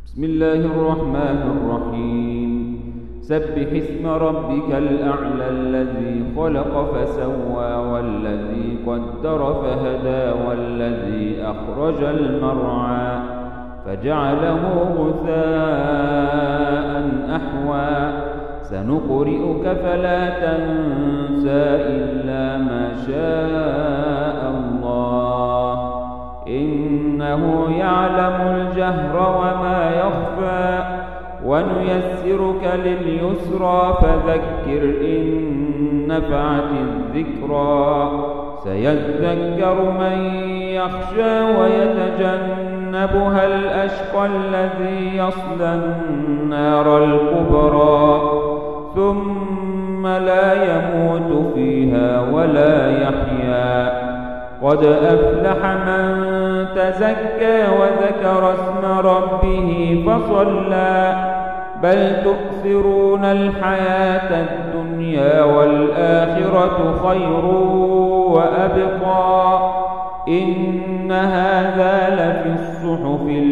بسم الله الرحمن الرحيم. سبح اسم ربك الأعلى الذي خلق فسوى والذي قدر فهدى والذي أخرج المرعى فجعله غثاء أحوى سنقرئك فلا تنسى إلا ما شاء الله إنه يعلم الجهر وما يخفى ونيسرك لليسرى فذكر إن نفعت الذكرى سيذكر من يخشى ويتجنبها الأشقى الذي يصلى النار الكبرى ثم لا يموت فيها ولا يحيا قد أفلح من تزكى وذكر اسم ربه فصلى بل تؤثرون الحياة الدنيا والآخرة خير وأبقى إن هذا لفي الصحف